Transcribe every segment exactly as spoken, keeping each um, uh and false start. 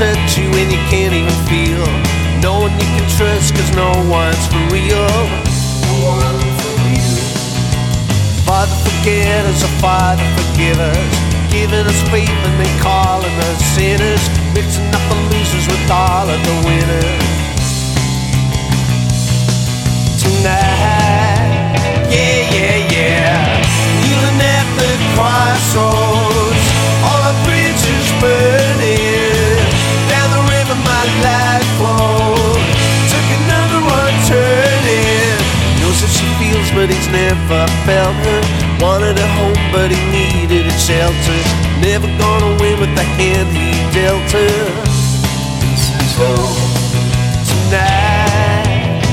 touch you and you can't even feel. No one you can trust, cause no one's for real. No one's for real. Father, forget us, oh Father, forgive us, giving us faith and then calling us sinners, mixing up the losers with all of the winners. Tonight, yeah, yeah, yeah, kneeling at the crossroads, all our bridges burning, down the river my life flowed, took another one turning. Knows that she feels but he's never felt her, wanted a home but he needed a shelter, never gonna win with the hand he dealt her. So tonight,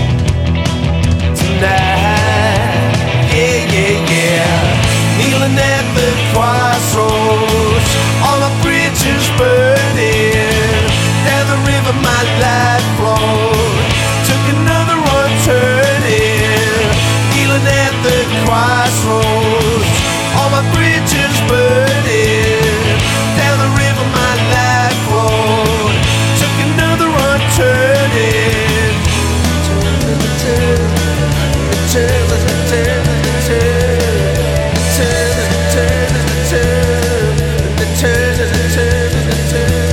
tonight, yeah, yeah, yeah, kneeling at the crossroads, all my bridges burning, down the river my life flowed, took another one turning, kneeling at the crossroads, all my bridges burning, down the river my life flowed, took another one turning, turning, turning, turning, turning, turning, turning, turning, turning, turning, turning,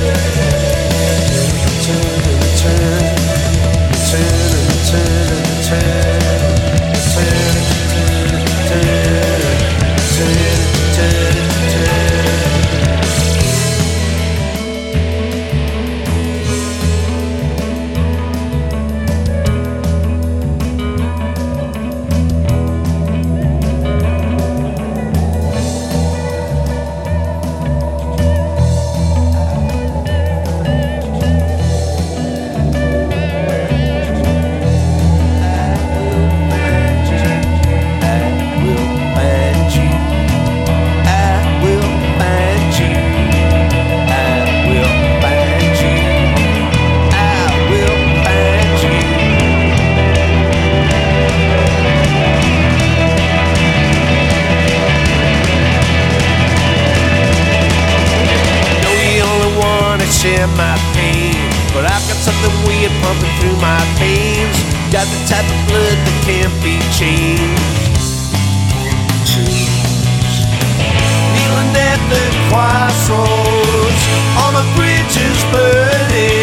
my pain, but I've got something weird pumping through my veins, got the type of blood that can't be changed. Kneeling at the crossroads, all my bridges burning,